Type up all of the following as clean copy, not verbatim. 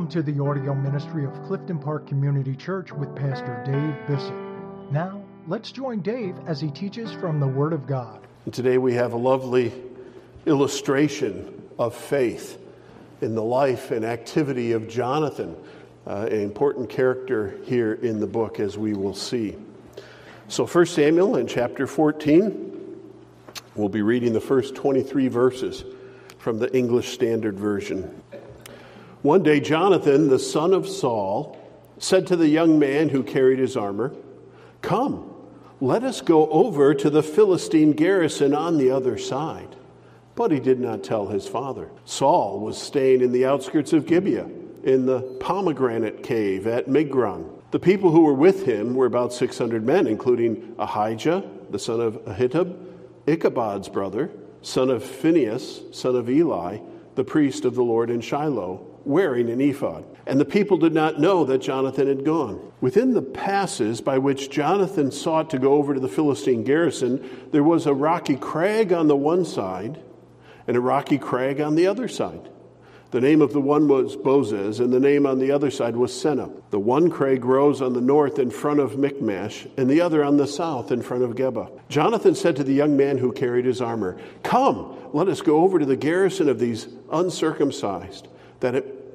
Welcome to the audio ministry of Clifton Park Community Church with Pastor Dave Bissett. Now, let's join Dave as he teaches from the Word of God. And today we have a lovely illustration of faith in the life and activity of Jonathan, an important character here in the book, as we will see. So 1 Samuel in chapter 14, we'll be reading the first 23 verses from the English Standard Version. One day Jonathan, the son of Saul, said to the young man who carried his armor, "Come, let us go over to the Philistine garrison on the other side." But he did not tell his father. Saul was staying in the outskirts of Gibeah, in the pomegranate cave at Migron. The people who were with him were about 600 men, including Ahijah, the son of Ahitub, Ichabod's brother, son of Phinehas, son of Eli, the priest of the Lord in Shiloh, wearing an ephod. And the people did not know that Jonathan had gone. Within the passes by which Jonathan sought to go over to the Philistine garrison, there was a rocky crag on the one side and a rocky crag on the other side. The name of the one was Bozez, and the name on the other side was Seneh. The one crag rose on the north in front of Michmash, and the other on the south in front of Geba. Jonathan said to the young man who carried his armor, "Come, let us go over to the garrison of these uncircumcised, that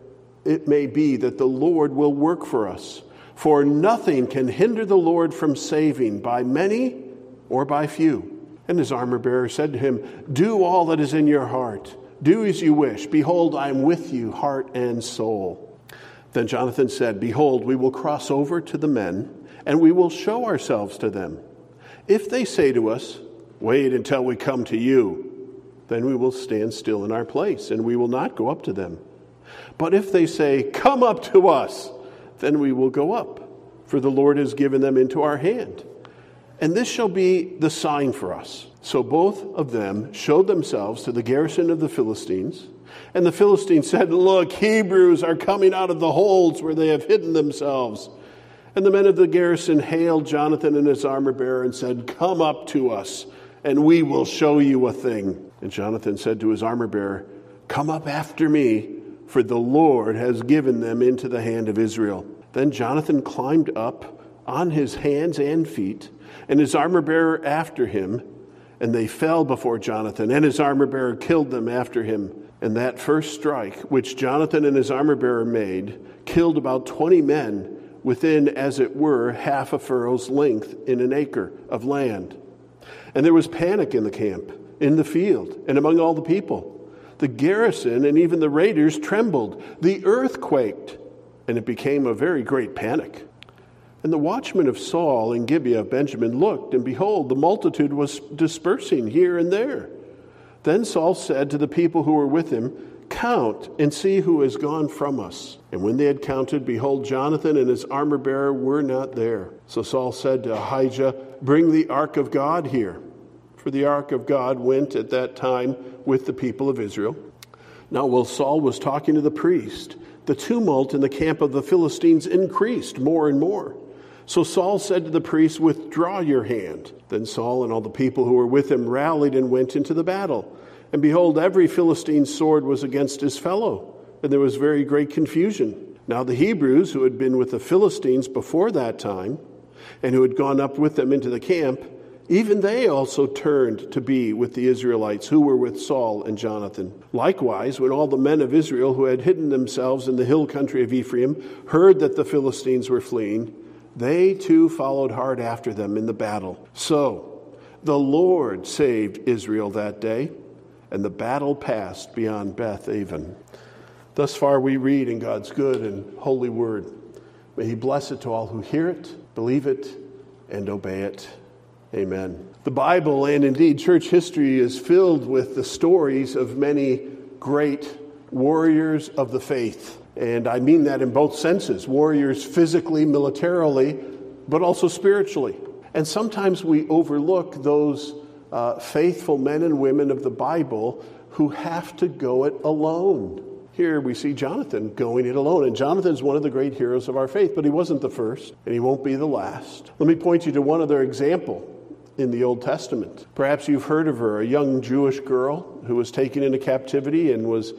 it may be that the Lord will work for us. For nothing can hinder the Lord from saving, by many or by few." And his armor-bearer said to him, "Do all that is in your heart. Do as you wish. Behold, I am with you, heart and soul." Then Jonathan said, "Behold, we will cross over to the men, and we will show ourselves to them. If they say to us, 'Wait until we come to you,' then we will stand still in our place, and we will not go up to them. But if they say, 'Come up to us,' then we will go up, for the Lord has given them into our hand. And this shall be the sign for us." So both of them showed themselves to the garrison of the Philistines. And the Philistines said, "Look, Hebrews are coming out of the holes where they have hidden themselves." And the men of the garrison hailed Jonathan and his armor-bearer and said, "Come up to us, and we will show you a thing." And Jonathan said to his armor-bearer, "Come up after me, for the Lord has given them into the hand of Israel." Then Jonathan climbed up on his hands and feet, and his armor-bearer after him, and they fell before Jonathan, and his armor-bearer killed them after him. And that first strike, which Jonathan and his armor-bearer made, killed about 20 men within, as it were, half a furrow's length in an acre of land. And there was panic in the camp, in the field, and among all the people. The garrison and even the raiders trembled. The earth quaked, and it became a very great panic. And the watchmen of Saul in Gibeah of Benjamin looked, and behold, the multitude was dispersing here and there. Then Saul said to the people who were with him, "Count and see who has gone from us." And when they had counted, behold, Jonathan and his armor-bearer were not there. So Saul said to Ahijah, "Bring the ark of God here." For the ark of God went at that time with the people of Israel. Now while Saul was talking to the priest, the tumult in the camp of the Philistines increased more and more. So Saul said to the priest, "Withdraw your hand." Then Saul and all the people who were with him rallied and went into the battle. And behold, every Philistine sword was against his fellow, and there was very great confusion. Now the Hebrews who had been with the Philistines before that time, and who had gone up with them into the camp, even they also turned to be with the Israelites who were with Saul and Jonathan. Likewise, when all the men of Israel who had hidden themselves in the hill country of Ephraim heard that the Philistines were fleeing, they too followed hard after them in the battle. So the Lord saved Israel that day, and the battle passed beyond Beth Aven. Thus far we read in God's good and holy word. May he bless it to all who hear it, believe it, and obey it. Amen. The Bible, and indeed church history, is filled with the stories of many great warriors of the faith. And I mean that in both senses. Warriors physically, militarily, but also spiritually. And sometimes we overlook those faithful men and women of the Bible who have to go it alone. Here we see Jonathan going it alone. And Jonathan's one of the great heroes of our faith, but he wasn't the first, and he won't be the last. Let me point you to one other example in the Old Testament. Perhaps you've heard of her, a young Jewish girl who was taken into captivity and was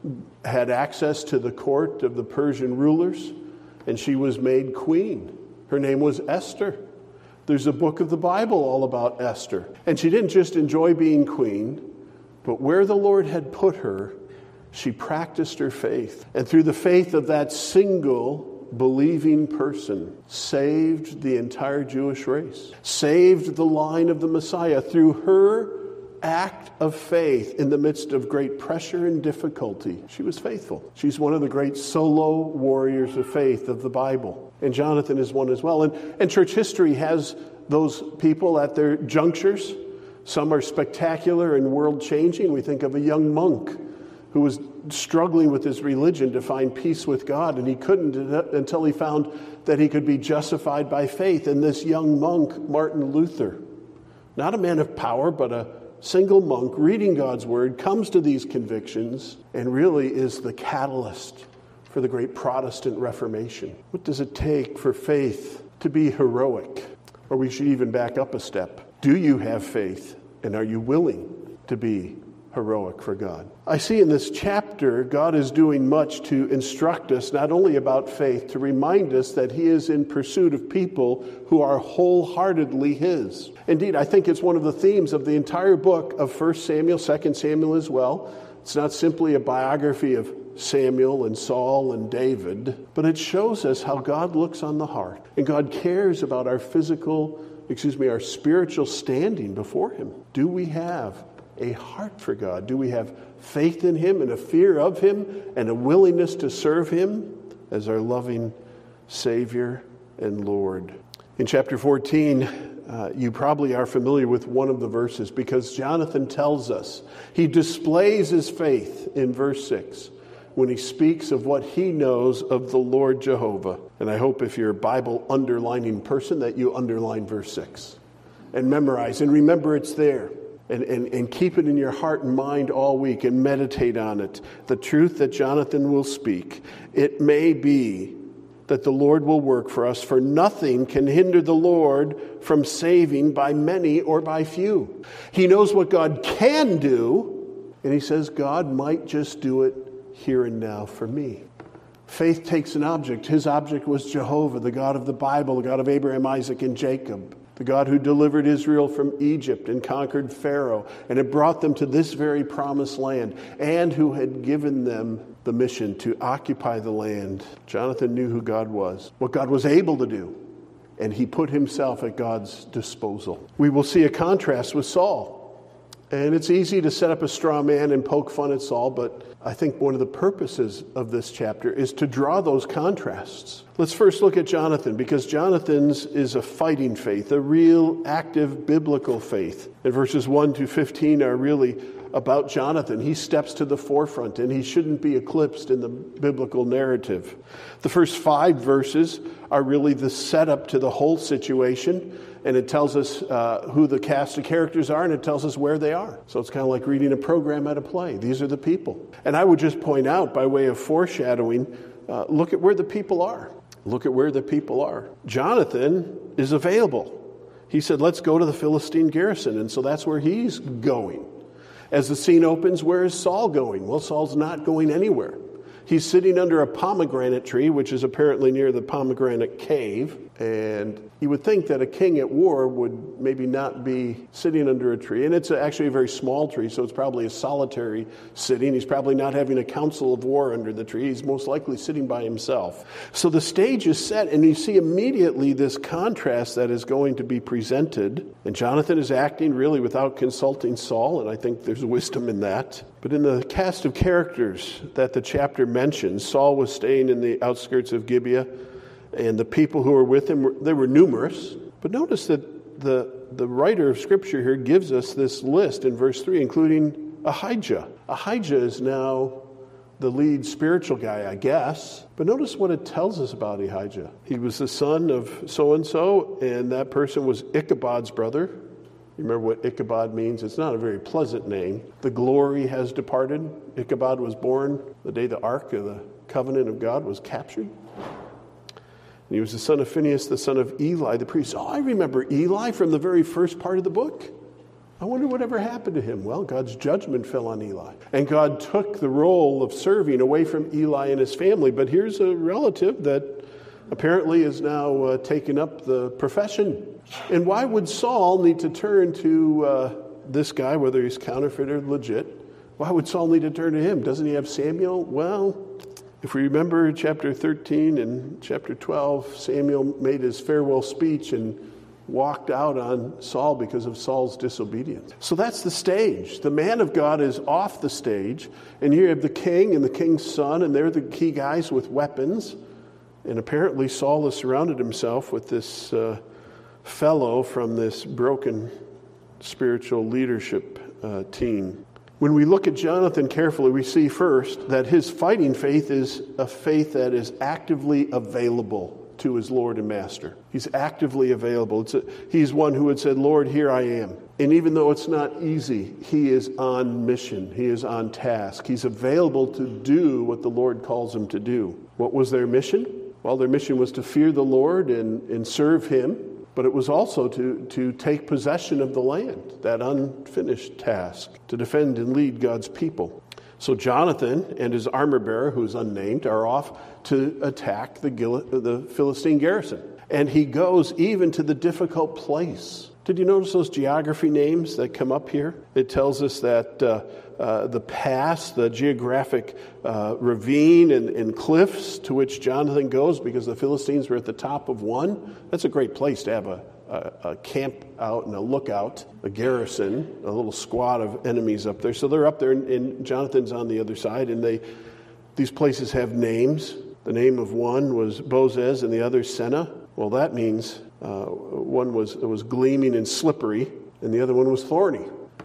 had access to the court of the Persian rulers, and she was made queen. Her name was Esther. There's a book of the Bible all about Esther. And she didn't just enjoy being queen, but where the Lord had put her, she practiced her faith. And through the faith of that single believing person, saved the entire Jewish race, saved the line of the Messiah through her act of faith in the midst of great pressure and difficulty. She was faithful. She's one of the great solo warriors of faith of the Bible. And Jonathan is one as well. And church history has those people at their junctures. Some are spectacular and world-changing. We think of a young monk who was struggling with his religion to find peace with God, and he couldn't until he found that he could be justified by faith. And this young monk, Martin Luther, not a man of power, but a single monk reading God's word, comes to these convictions and really is the catalyst for the great Protestant Reformation. What does it take for faith to be heroic? Or we should even back up a step. Do you have faith, and are you willing to be heroic for God? I see in this chapter, God is doing much to instruct us not only about faith, to remind us that He is in pursuit of people who are wholeheartedly His. Indeed, I think it's one of the themes of the entire book of 1 Samuel, 2 Samuel as well. It's not simply a biography of Samuel and Saul and David, but it shows us how God looks on the heart. And God cares about our our spiritual standing before Him. Do we have a heart for God? Do we have faith in Him and a fear of Him and a willingness to serve Him as our loving Savior and Lord? In chapter 14, you probably are familiar with one of the verses because Jonathan tells us, he displays his faith in verse 6 when he speaks of what he knows of the Lord Jehovah. And I hope if you're a Bible underlining person that you underline verse 6 and memorize and remember it's there. And keep it in your heart and mind all week and meditate on it. The truth that Jonathan will speak. It may be that the Lord will work for us, for nothing can hinder the Lord from saving by many or by few. He knows what God can do, and he says God might just do it here and now for me. Faith takes an object. His object was Jehovah, the God of the Bible, the God of Abraham, Isaac, and Jacob. The God who delivered Israel from Egypt and conquered Pharaoh and had brought them to this very promised land, and who had given them the mission to occupy the land. Jonathan knew who God was, what God was able to do, and he put himself at God's disposal. We will see a contrast with Saul. And it's easy to set up a straw man and poke fun at Saul, but I think one of the purposes of this chapter is to draw those contrasts. Let's first look at Jonathan, because Jonathan's is a fighting faith, a real active biblical faith. And verses 1 to 15 are really about Jonathan. He steps to the forefront, and he shouldn't be eclipsed in the biblical narrative. The first 5 verses are really the setup to the whole situation, and it tells us who the cast of characters are, and it tells us where they are. So it's kind of like reading a program at a play. These are the people. And I would just point out, by way of foreshadowing, look at where the people are. Look at where the people are. Jonathan is available. He said, let's go to the Philistine garrison. And so that's where he's going. As the scene opens, where is Saul going? Well, Saul's not going anywhere. He's sitting under a pomegranate tree, which is apparently near the pomegranate cave. And you would think that a king at war would maybe not be sitting under a tree. And it's actually a very small tree, so it's probably a solitary sitting. He's probably not having a council of war under the tree. He's most likely sitting by himself. So the stage is set, and you see immediately this contrast that is going to be presented. And Jonathan is acting really without consulting Saul, and I think there's wisdom in that. But in the cast of characters that the chapter mentions, Saul was staying in the outskirts of Gibeah, and the people who were with him, they were numerous. But notice that the writer of Scripture here gives us this list in verse 3, including Ahijah. Ahijah is now the lead spiritual guy, I guess. But notice what it tells us about Ahijah. He was the son of so-and-so, and that person was Ichabod's brother. You remember what Ichabod means? It's not a very pleasant name. The glory has departed. Ichabod was born the day the Ark of the Covenant of God was captured. And he was the son of Phinehas, the son of Eli, the priest. Oh, I remember Eli from the very first part of the book. I wonder whatever happened to him. Well, God's judgment fell on Eli. And God took the role of serving away from Eli and his family. But here's a relative that apparently is now taken up the profession. And why would Saul need to turn to this guy, whether he's counterfeit or legit? Why would Saul need to turn to him? Doesn't he have Samuel? Well, if we remember chapter 13 and chapter 12, Samuel made his farewell speech and walked out on Saul because of Saul's disobedience. So that's the stage. The man of God is off the stage, and here you have the king and the king's son, and they're the key guys with weapons. And apparently Saul has surrounded himself with this fellow from this broken spiritual leadership team. When we look at Jonathan carefully, we see first that his fighting faith is a faith that is actively available to his Lord and Master. He's actively available. He's one who had said, Lord, here I am. And even though it's not easy, he is on mission. He is on task. He's available to do what the Lord calls him to do. What was their mission? Well, their mission was to fear the Lord and serve him, but it was also to take possession of the land, that unfinished task, to defend and lead God's people. So Jonathan and his armor bearer, who's unnamed, are off to attack the Philistine garrison. And he goes even to the difficult place. Did you notice those geography names that come up here? It tells us that the pass, the geographic ravine and cliffs to which Jonathan goes, because the Philistines were at the top of one. That's a great place to have a camp out and a lookout, a garrison, a little squad of enemies up there. So they're up there, and Jonathan's on the other side, and these places have names. The name of one was Bozez and the other Senna. Well, that means one was gleaming and slippery, and the other one was thorny.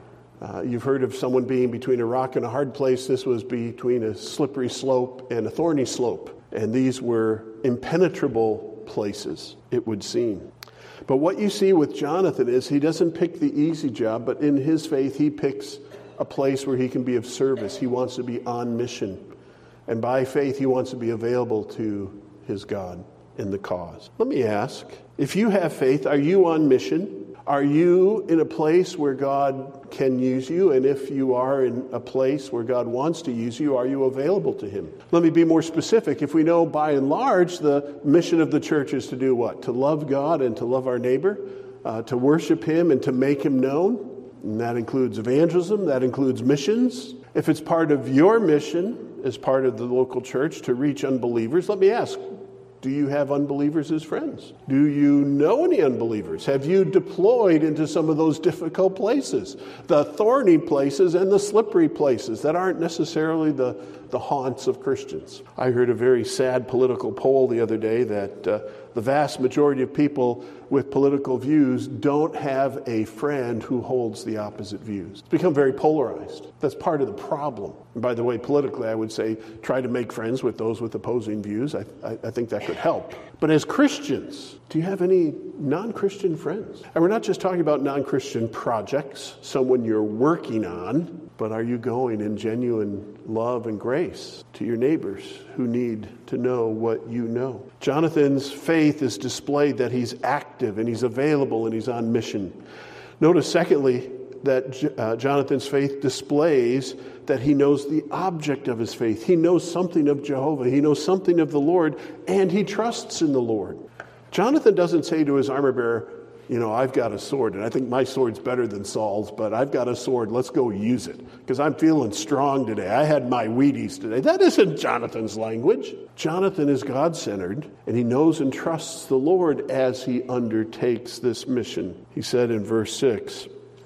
You've heard of someone being between a rock and a hard place. This was between a slippery slope and a thorny slope. And these were impenetrable places, it would seem. But what you see with Jonathan is he doesn't pick the easy job, but in his faith he picks a place where he can be of service. He wants to be on mission. And by faith he wants to be available to his God in the cause. Let me ask, if you have faith, are you on mission? Are you in a place where God can use you? And if you are in a place where God wants to use you, are you available to him? Let me be more specific. If we know by and large the mission of the church is to do what? To love God and to love our neighbor, to worship him and to make him known. And that includes evangelism, that includes missions. If it's part of your mission as part of the local church to reach unbelievers, let me ask, do you have unbelievers as friends? Do you know any unbelievers? Have you deployed into some of those difficult places, the thorny places and the slippery places that aren't necessarily the haunts of Christians? I heard a very sad political poll the other day that the vast majority of people with political views don't have a friend who holds the opposite views. It's become very polarized. That's part of the problem. And by the way, politically, I would say try to make friends with those with opposing views. I think that could help. But as Christians, do you have any non-Christian friends? And we're not just talking about non-Christian projects, someone you're working on, but are you going in genuine love and grace to your neighbors who need to know what you know? Jonathan's faith is displayed that he's active and he's available and he's on mission. Notice, secondly, that Jonathan's faith displays that he knows the object of his faith. He knows something of Jehovah. He knows something of the Lord, and he trusts in the Lord. Jonathan doesn't say to his armor bearer, I've got a sword, and I think my sword's better than Saul's, but I've got a sword. Let's go use it, because I'm feeling strong today. I had my Wheaties today. That isn't Jonathan's language. Jonathan is God-centered, and he knows and trusts the Lord as he undertakes this mission. He said in verse 6,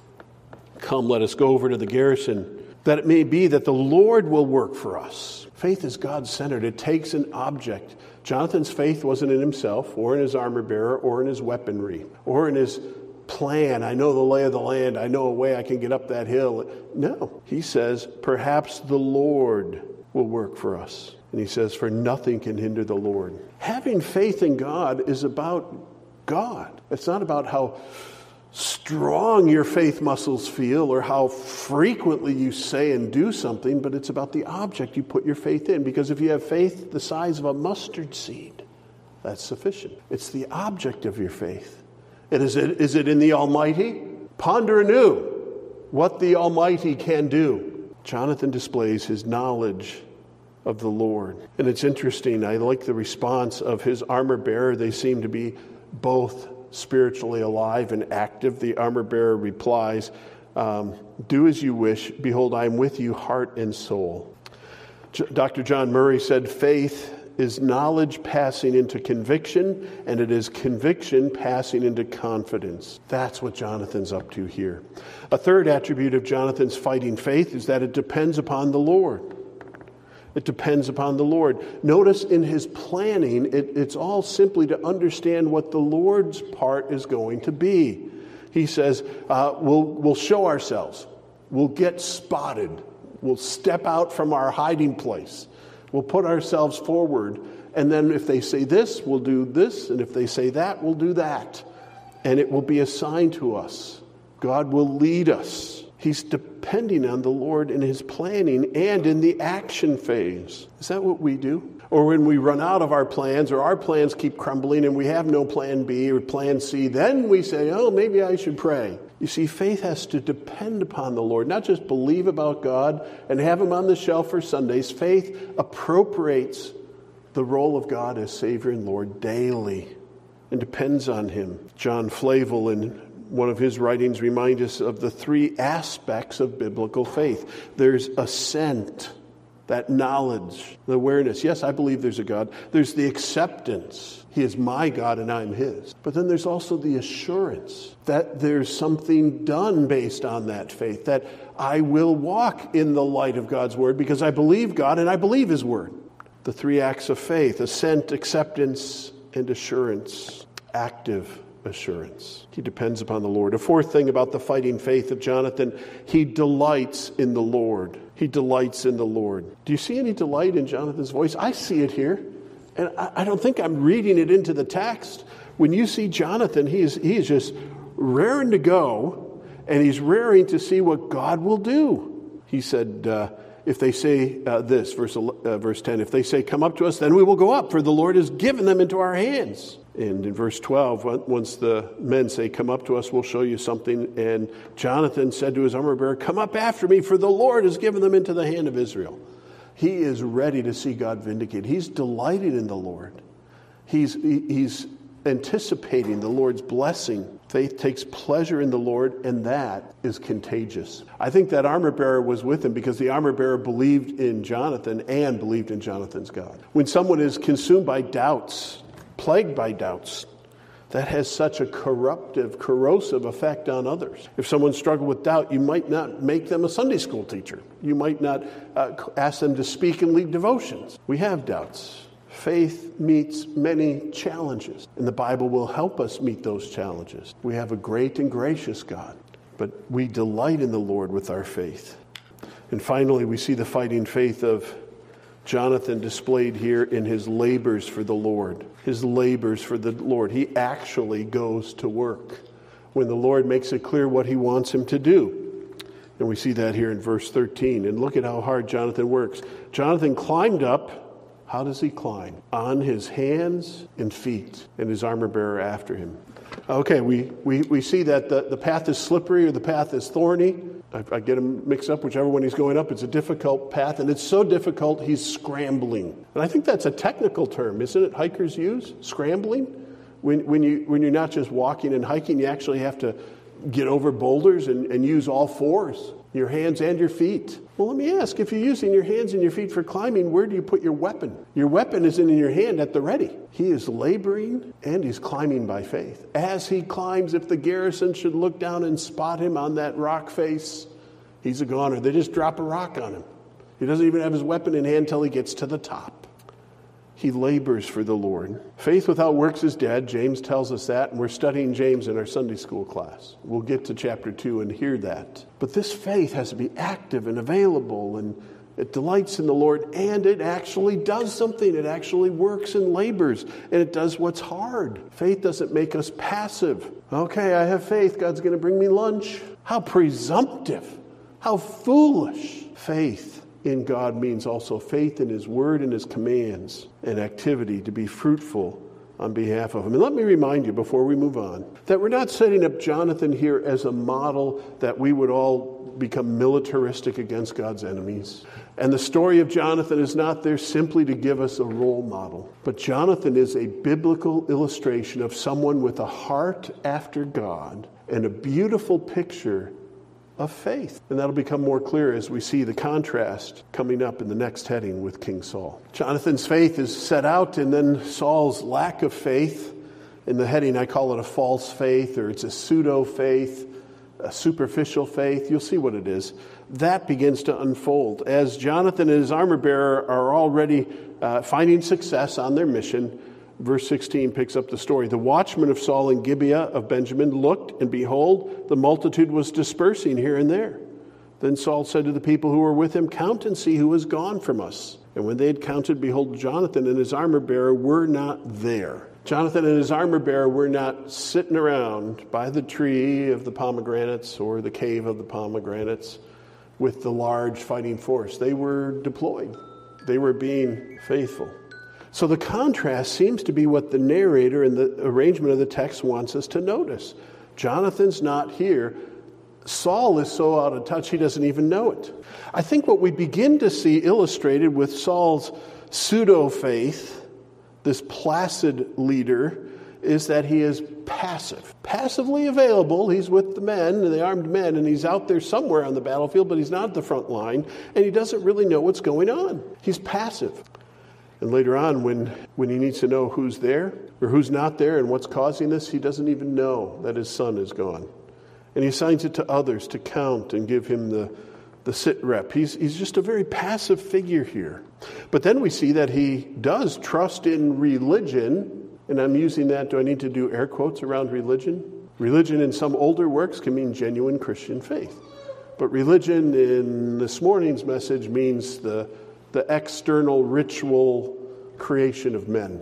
"Come, let us go over to the garrison, that it may be that the Lord will work for us." Faith is God-centered. It takes an object. Jonathan's faith wasn't in himself or in his armor bearer or in his weaponry or in his plan. I know the lay of the land. I know a way I can get up that hill. No, he says, perhaps the Lord will work for us. And he says, for nothing can hinder the Lord. Having faith in God is about God. It's not about how strong your faith muscles feel or how frequently you say and do something, but it's about the object you put your faith in. Because if you have faith the size of a mustard seed, that's sufficient. It's the object of your faith. And is it in the Almighty? Ponder anew. what the Almighty can do. Jonathan displays his knowledge of the Lord. And it's interesting, I like the response of his armor bearer. They seem to be both spiritually alive and active. The armor bearer replies, do as you wish. Behold, I am with you, heart and soul. Dr. John Murray said, faith is knowledge passing into conviction, and it is conviction passing into confidence. That's what Jonathan's up to here. A third attribute of Jonathan's fighting faith is that it depends upon the Lord. It depends upon the Lord. Notice in his planning, it's all simply to understand what the Lord's part is going to be. He says, we'll show ourselves. We'll get spotted. We'll step out from our hiding place. We'll put ourselves forward. And then if they say this, we'll do this. And if they say that, we'll do that. And it will be assigned to us. God will lead us. He's depending on the Lord in his planning and in the action phase. Is that what we do? Or when we run out of our plans, or our plans keep crumbling and we have no plan B or plan C, then we say, oh, maybe I should pray. You see, faith has to depend upon the Lord, not just believe about God and have him on the shelf for Sundays. Faith appropriates the role of God as Savior and Lord daily and depends on him. John Flavel, in one of his writings, reminds us of the three aspects of biblical faith. There's assent, that knowledge, the awareness. Yes, I believe there's a God. There's the acceptance. He is my God and I'm his. But then there's also the assurance that there's something done based on that faith, that I will walk in the light of God's word because I believe God and I believe his word. The three acts of faith: assent, acceptance, and assurance. Active assurance. He depends upon the Lord. A fourth thing about the fighting faith of Jonathan: he delights in the Lord. He delights in the Lord. Do you see any delight in Jonathan's voice? I see it here. And I don't think I'm reading it into the text. When you see Jonathan, he is just raring to go, and he's raring to see what God will do. He said, if they say this, verse 10, if they say, come up to us, then we will go up, for the Lord has given them into our hands. And in verse 12, once the men say, come up to us, we'll show you something. And Jonathan said to his armor bearer, come up after me, for the Lord has given them into the hand of Israel. He is ready to see God vindicated. He's delighted in the Lord. He's anticipating the Lord's blessing. Faith takes pleasure in the Lord, and that is contagious. I think that armor bearer was with him because the armor bearer believed in Jonathan and believed in Jonathan's God. When someone is consumed by doubts, plagued by doubts, that has such a corrosive effect on others. If someone struggled with doubt, you might not make them a Sunday school teacher. You might not ask them to speak and lead devotions. We have doubts. Faith meets many challenges, and the Bible will help us meet those challenges. We have a great and gracious God, but we delight in the Lord with our faith. And finally, we see the fighting faith of Jonathan displayed here in his labors for the Lord. His labors for the Lord. He actually goes to work when the Lord makes it clear what he wants him to do. And we see that here in verse 13. And look at how hard Jonathan works. Jonathan climbed up. How does he climb? On his hands and feet, and his armor bearer after him. Okay, we see that the path is slippery or the path is thorny. I get him mixed up, whichever one he's going up. It's a difficult path, and it's so difficult he's scrambling. And I think that's a technical term, isn't it? Hikers use scrambling. When you're not just walking and hiking, you actually have to get over boulders and use all fours, your hands and your feet. Well, let me ask, if you're using your hands and your feet for climbing, where do you put your weapon? Your weapon isn't in your hand at the ready. He is laboring and he's climbing by faith. As he climbs, if the garrison should look down and spot him on that rock face, he's a goner. They just drop a rock on him. He doesn't even have his weapon in hand until he gets to the top. He labors for the Lord. Faith without works is dead. James tells us that, and we're studying James in our Sunday school class. We'll get to chapter 2 and hear that. But this faith has to be active and available, and it delights in the Lord, and it actually does something. It actually works and labors, and it does what's hard. Faith doesn't make us passive. Okay, I have faith. God's going to bring me lunch. How presumptive. How foolish. Faith in God means also faith in his word and his commands and activity to be fruitful on behalf of him. And let me remind you before we move on that we're not setting up Jonathan here as a model that we would all become militaristic against God's enemies. And the story of Jonathan is not there simply to give us a role model. But Jonathan is a biblical illustration of someone with a heart after God and a beautiful picture of faith. And that'll become more clear as we see the contrast coming up in the next heading with King Saul. Jonathan's faith is set out, and then Saul's lack of faith. In the heading, I call it a false faith, or it's a pseudo-faith, a superficial faith. You'll see what it is. That begins to unfold. As Jonathan and his armor-bearer are already finding success on their mission, verse 16 picks up the story. The watchman of Saul in Gibeah of Benjamin looked, and behold, the multitude was dispersing here and there. Then Saul said to the people who were with him, "Count and see who is gone from us." And when they had counted, behold, Jonathan and his armor-bearer were not there. Jonathan and his armor-bearer were not sitting around by the tree of the pomegranates or the cave of the pomegranates with the large fighting force. They were deployed. They were being faithful. So the contrast seems to be what the narrator and the arrangement of the text wants us to notice. Jonathan's not here. Saul is so out of touch he doesn't even know it. I think what we begin to see illustrated with Saul's pseudo-faith, this placid leader, is that he is passive. Passively available. He's with the men, the armed men, and he's out there somewhere on the battlefield, but he's not at the front line, and he doesn't really know what's going on. He's passive. And later on, when he needs to know who's there or who's not there and what's causing this, he doesn't even know that his son is gone. And he assigns it to others to count and give him the sit rep. He's just a very passive figure here. But then we see that he does trust in religion. And I'm using that, do I need to do air quotes around religion? Religion in some older works can mean genuine Christian faith. But religion in this morning's message means the external ritual creation of men.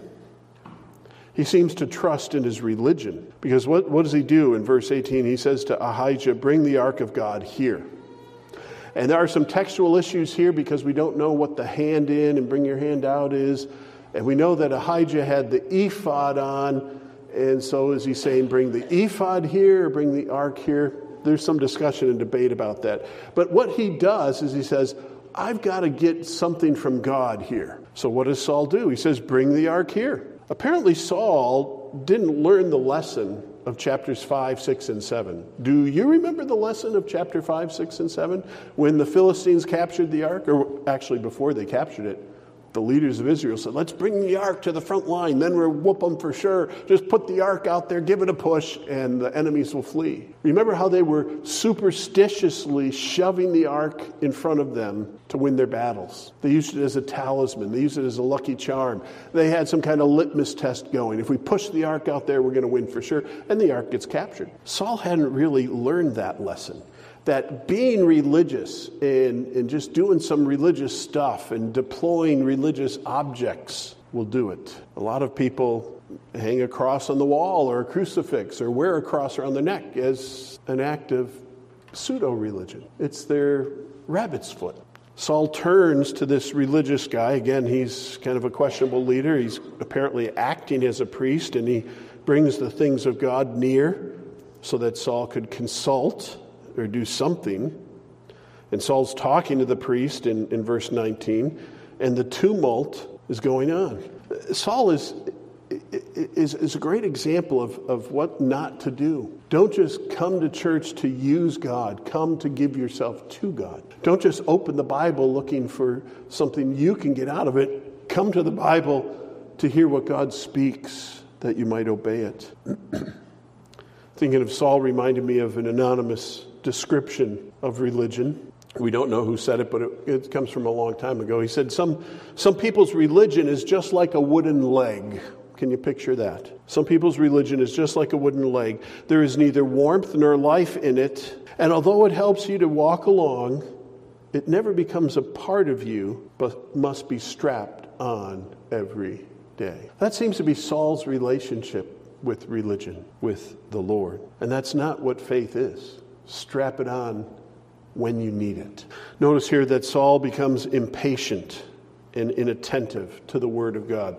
He seems to trust in his religion. Because what does he do in verse 18? He says to Ahijah, "Bring the ark of God here." And there are some textual issues here because we don't know what the hand in and bring your hand out is. And we know that Ahijah had the ephod on. And so is he saying, bring the ephod here or bring the ark here? There's some discussion and debate about that. But what he does is he says, I've got to get something from God here. So what does Saul do? He says, bring the ark here. Apparently Saul didn't learn the lesson of chapters 5, 6, and 7. Do you remember the lesson of chapter 5, 6, and 7? When the Philistines captured the ark, or actually before they captured it, the leaders of Israel said, let's bring the ark to the front line, then we'll whoop them for sure. Just put the ark out there, give it a push, and the enemies will flee. Remember how they were superstitiously shoving the ark in front of them to win their battles. They used it as a talisman. They used it as a lucky charm. They had some kind of litmus test going. If we push the ark out there, we're going to win for sure. And the ark gets captured. Saul hadn't really learned that lesson. That being religious and just doing some religious stuff and deploying religious objects will do it. A lot of people hang a cross on the wall or a crucifix or wear a cross around their neck as an act of pseudo-religion. It's their rabbit's foot. Saul turns to this religious guy. Again, he's kind of a questionable leader. He's apparently acting as a priest, and he brings the things of God near so that Saul could consult or do something. And Saul's talking to the priest in verse 19, and the tumult is going on. Saul is a great example of what not to do. Don't just come to church to use God. Come to give yourself to God. Don't just open the Bible looking for something you can get out of it. Come to the Bible to hear what God speaks, that you might obey it. Thinking of Saul reminded me of an anonymous description of religion. We don't know who said it, but it comes from a long time ago. He said, some people's religion is just like a wooden leg. Can you picture that? Some people's religion is just like a wooden leg. There is neither warmth nor life in it. And although it helps you to walk along, it never becomes a part of you, but must be strapped on every day. That seems to be Saul's relationship with religion, with the Lord. And that's not what faith is. Strap it on when you need it. Notice here that Saul becomes impatient and inattentive to the word of God.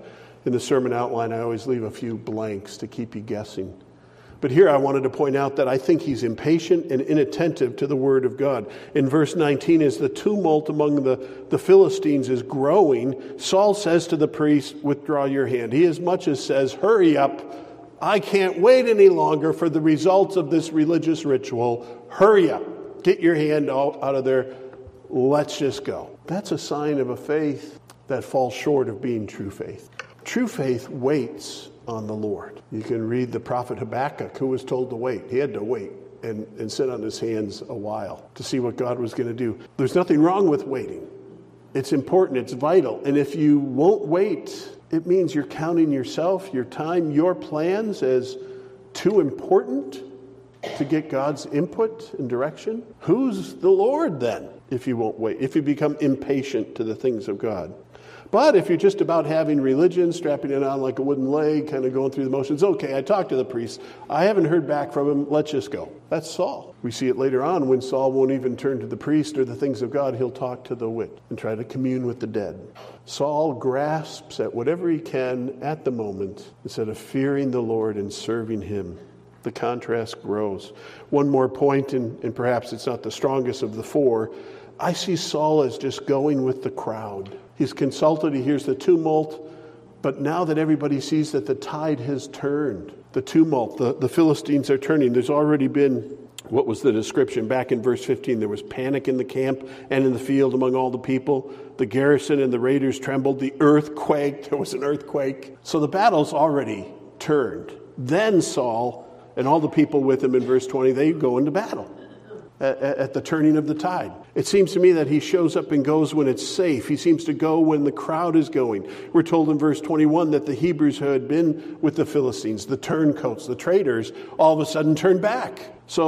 In the sermon outline, I always leave a few blanks to keep you guessing. But here I wanted to point out that I think he's impatient and inattentive to the word of God. In verse 19, as the tumult among the Philistines is growing, Saul says to the priest, withdraw your hand. He as much as says, hurry up. I can't wait any longer for the results of this religious ritual. Hurry up. Get your hand out of there. Let's just go. That's a sign of a faith that falls short of being true faith. True faith waits on the Lord. You can read the prophet Habakkuk, who was told to wait. He had to wait and sit on his hands a while to see what God was going to do. There's nothing wrong with waiting. It's important. It's vital. And if you won't wait, it means you're counting yourself, your time, your plans as too important to get God's input and direction. Who's the Lord then if you won't wait? If you become impatient to the things of God. But if you're just about having religion, strapping it on like a wooden leg, kind of going through the motions, okay, I talked to the priest. I haven't heard back from him. Let's just go. That's Saul. We see it later on when Saul won't even turn to the priest or the things of God. He'll talk to the wit and try to commune with the dead. Saul grasps at whatever he can at the moment instead of fearing the Lord and serving him. The contrast grows. One more point, and perhaps it's not the strongest of the four. I see Saul as just going with the crowd. He's consulted, he hears the tumult, but now that everybody sees that the tide has turned, the tumult, the Philistines are turning. There's already been, what was the description? Back in verse 15, there was panic in the camp and in the field among all the people. The garrison and the raiders trembled. The earth quaked. There was an earthquake. So the battle's already turned. Then Saul and all the people with him in verse 20, they go into battle at the turning of the tide. It seems to me that he shows up and goes when it's safe. He seems to go when the crowd is going. We're told in verse 21 that the Hebrews who had been with the Philistines, the turncoats, the traitors, all of a sudden turned back.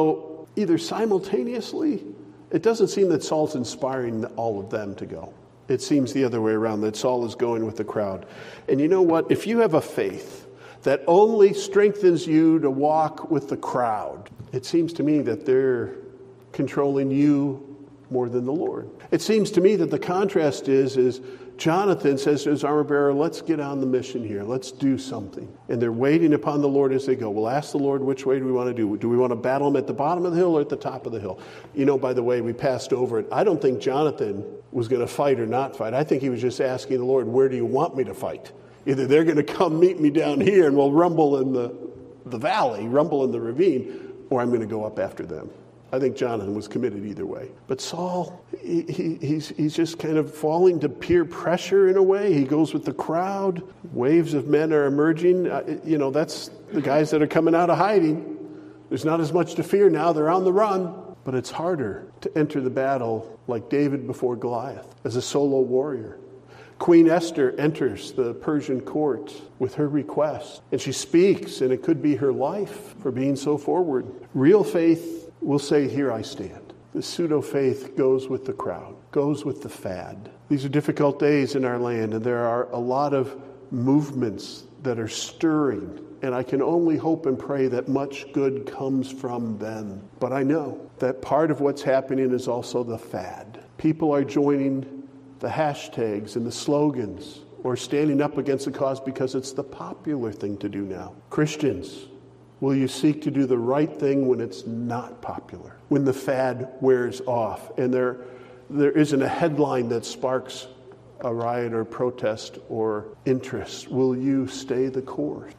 So either simultaneously, it doesn't seem that Saul's inspiring all of them to go. It seems the other way around, that Saul is going with the crowd. And you know what? If you have a faith that only strengthens you to walk with the crowd, it seems to me that they're controlling you more than the Lord. It seems to me that the contrast is Jonathan says to his armor bearer, let's get on the mission here. Let's do something. And they're waiting upon the Lord as they go. We'll ask the Lord, which way do we want to do? Do we want to battle him at the bottom of the hill or at the top of the hill? You know, by the way, we passed over it. I don't think Jonathan was going to fight or not fight. I think he was just asking the Lord, where do you want me to fight? Either they're going to come meet me down here and we'll rumble in the valley, rumble in the ravine, or I'm going to go up after them. I think Jonathan was committed either way. But Saul, he's just kind of falling to peer pressure in a way. He goes with the crowd. Waves of men are emerging. That's the guys that are coming out of hiding. There's not as much to fear now. They're on the run. But it's harder to enter the battle like David before Goliath as a solo warrior. Queen Esther enters the Persian court with her request. And she speaks, and it could be her life for being so forward. Real faith will say, here I stand. The pseudo-faith goes with the crowd, goes with the fad. These are difficult days in our land, and there are a lot of movements that are stirring, and I can only hope and pray that much good comes from them. But I know that part of what's happening is also the fad. People are joining the hashtags and the slogans, or standing up against the cause because it's the popular thing to do now. Christians, will you seek to do the right thing when it's not popular? When the fad wears off and there isn't a headline that sparks a riot or protest or interest, will you stay the course?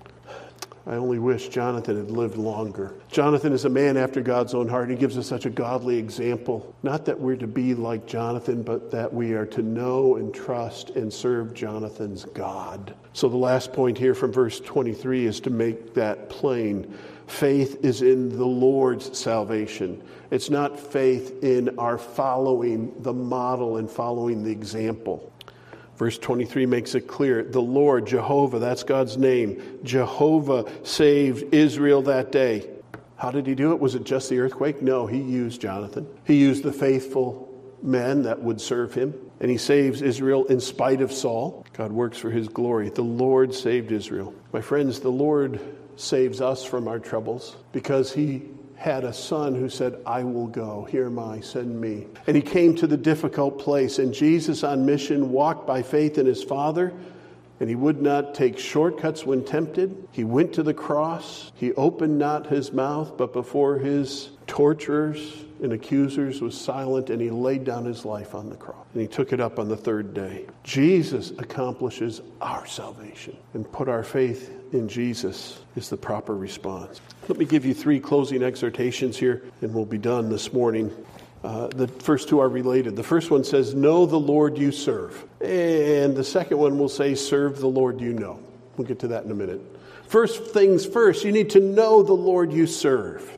I only wish Jonathan had lived longer. Jonathan is a man after God's own heart. He gives us such a godly example. Not that we're to be like Jonathan, but that we are to know and trust and serve Jonathan's God. So the last point here from verse 23 is to make that plain. Faith is in the Lord's salvation. It's not faith in our following the model and following the example. Verse 23 makes it clear. The Lord, Jehovah, that's God's name. Jehovah saved Israel that day. How did he do it? Was it just the earthquake? No, he used Jonathan. He used the faithful men that would serve him. And he saves Israel in spite of Saul. God works for his glory. The Lord saved Israel. My friends, the Lord saves us from our troubles because he had a son who said, I will go. Here am I, send me. And he came to the difficult place. And Jesus on mission walked by faith in his Father And he would not take shortcuts when tempted. He went to the cross. He opened not his mouth, but before his torturers and accusers was silent, and he laid down his life on the cross. And he took it up on the third day. Jesus accomplishes our salvation, and put our faith in Jesus is the proper response. Let me give you 3 closing exhortations here, and we'll be done this morning. The first 2 are related. The first one says, know the Lord you serve. And the second one will say, serve the Lord you know. We'll get to that in a minute. First things first, you need to know the Lord you serve.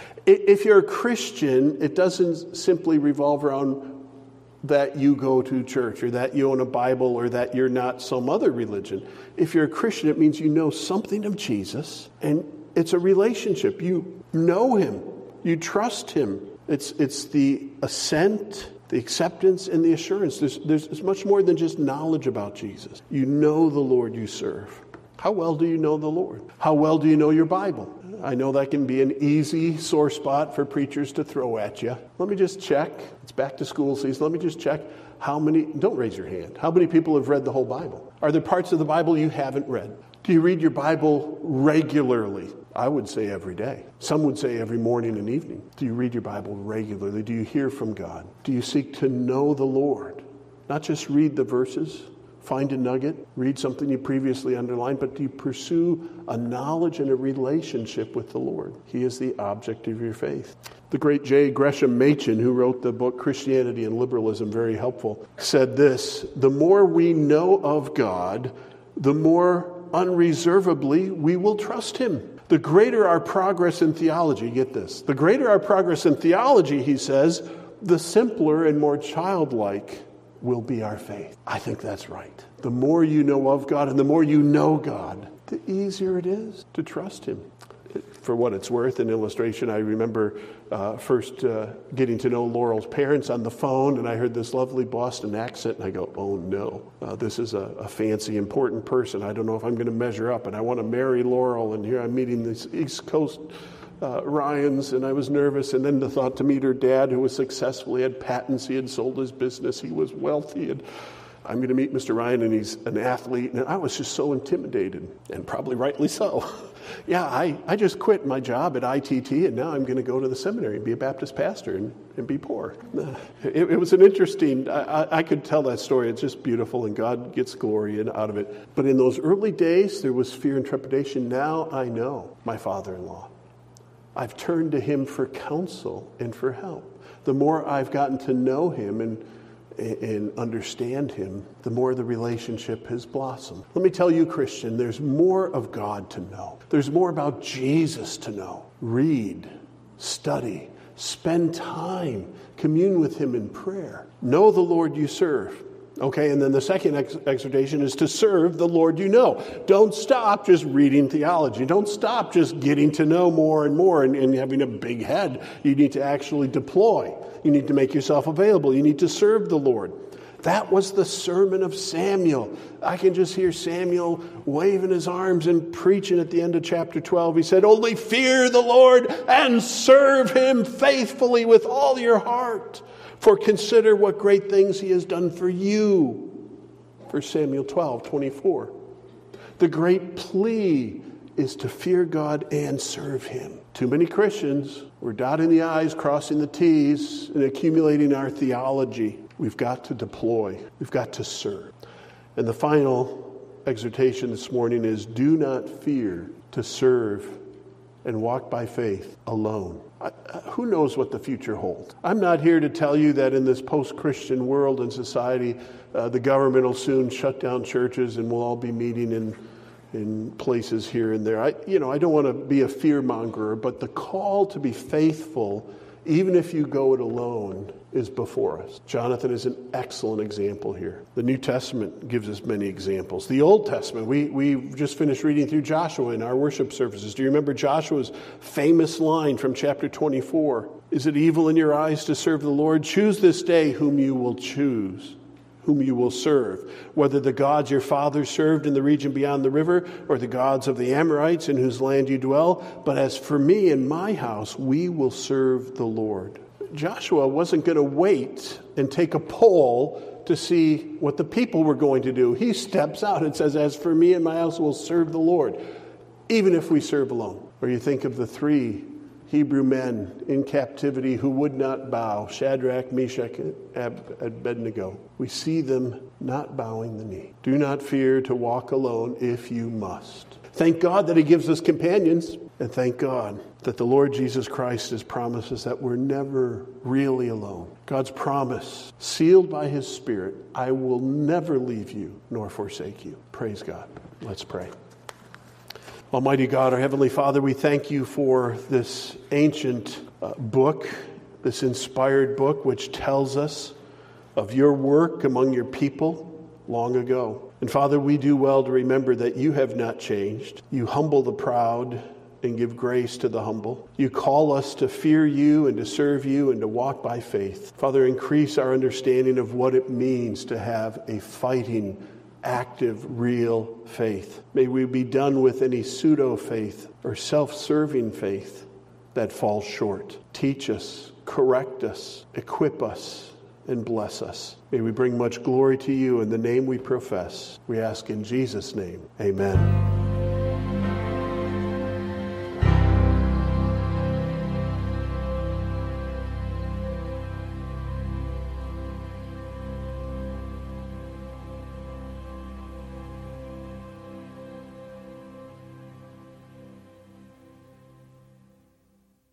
If you're a Christian, it doesn't simply revolve around that you go to church or that you own a Bible or that you're not some other religion. If you're a Christian, it means you know something of Jesus, and it's a relationship. You know him. You trust him. It's the assent, the acceptance, and the assurance. There's much more than just knowledge about Jesus. You know the Lord you serve. How well do you know the Lord? How well do you know your Bible? I know that can be an easy sore spot for preachers to throw at you. Let me just check. It's back to school season. Let me just check how many, don't raise your hand, how many people have read the whole Bible? Are there parts of the Bible you haven't read? Do you read your Bible regularly? I would say every day. Some would say every morning and evening. Do you read your Bible regularly? Do you hear from God? Do you seek to know the Lord? Not just read the verses, find a nugget, read something you previously underlined, but do you pursue a knowledge and a relationship with the Lord? He is the object of your faith. The great J. Gresham Machen, who wrote the book Christianity and Liberalism, very helpful, said this: the more we know of God, the more unreservedly we will trust him. The greater our progress in theology, get this, the greater our progress in theology, he says, the simpler and more childlike will be our faith. I think that's right. The more you know of God and the more you know God, the easier it is to trust him. For what it's worth, an illustration, I remember first getting to know Laurel's parents on the phone, and I heard this lovely Boston accent, and I go, oh no, this is a fancy, important person. I don't know if I'm going to measure up, and I want to marry Laurel, and here I'm meeting these East Coast Ryans, and I was nervous, and then the thought to meet her dad, who was successful. He had patents, he had sold his business, he was wealthy, and I'm going to meet Mr. Ryan, and he's an athlete, and I was just so intimidated, and probably rightly so. Yeah, I just quit my job at ITT, and now I'm going to go to the seminary and be a Baptist pastor and be poor. It was an interesting, I could tell that story. It's just beautiful, and God gets glory out of it. But in those early days, there was fear and trepidation. Now I know my father-in-law. I've turned to him for counsel and for help. The more I've gotten to know him and understand him, the more the relationship has blossomed. Let me tell you, Christian, there's more of God to know. There's more about Jesus to know. Read, study, spend time, commune with him in prayer. Know the Lord you serve. Okay, and then the second exhortation is to serve the Lord you know. Don't stop just reading theology. Don't stop just getting to know more and more and having a big head. You need to actually deploy. You need to make yourself available. You need to serve the Lord. That was the sermon of Samuel. I can just hear Samuel waving his arms and preaching at the end of chapter 12. He said, only fear the Lord and serve him faithfully with all your heart. For consider what great things he has done for you. 1 Samuel 12:24. The great plea is to fear God and serve him. Too many Christians, we're dotting the I's, crossing the T's, and accumulating our theology. We've got to deploy. We've got to serve. And the final exhortation this morning is, do not fear to serve and walk by faith alone. Who knows what the future holds? I'm not here to tell you that in this post-Christian world and society, the government will soon shut down churches and we'll all be meeting in places here and there. I don't want to be a fear-mongerer, but the call to be faithful, even if you go it alone, is before us. Jonathan is an excellent example here. The New Testament gives us many examples. The Old Testament, we just finished reading through Joshua in our worship services. Do you remember Joshua's famous line from chapter 24? Is it evil in your eyes to serve the Lord? Choose this day whom you will choose, whom you will serve, whether the gods your fathers served in the region beyond the river or the gods of the Amorites in whose land you dwell. But as for me and my house, we will serve the Lord. Joshua wasn't going to wait and take a poll to see what the people were going to do. He steps out and says, as for me and my house, we'll serve the Lord, even if we serve alone. Or you think of the 3 Hebrew men in captivity who would not bow, Shadrach, Meshach, and Abednego. We see them not bowing the knee. Do not fear to walk alone if you must. Thank God that he gives us companions, and thank God that the Lord Jesus Christ has promised us that we're never really alone. God's promise, sealed by his Spirit, I will never leave you nor forsake you. Praise God. Let's pray. Almighty God, our Heavenly Father, we thank you for this ancient book, this inspired book which tells us of your work among your people long ago. And Father, we do well to remember that you have not changed. You humble the proud and give grace to the humble. You call us to fear you and to serve you and to walk by faith. Father, increase our understanding of what it means to have a fighting, active, real faith. May we be done with any pseudo-faith or self-serving faith that falls short. Teach us, correct us, equip us, and bless us. May we bring much glory to you in the name we profess. We ask in Jesus' name. Amen.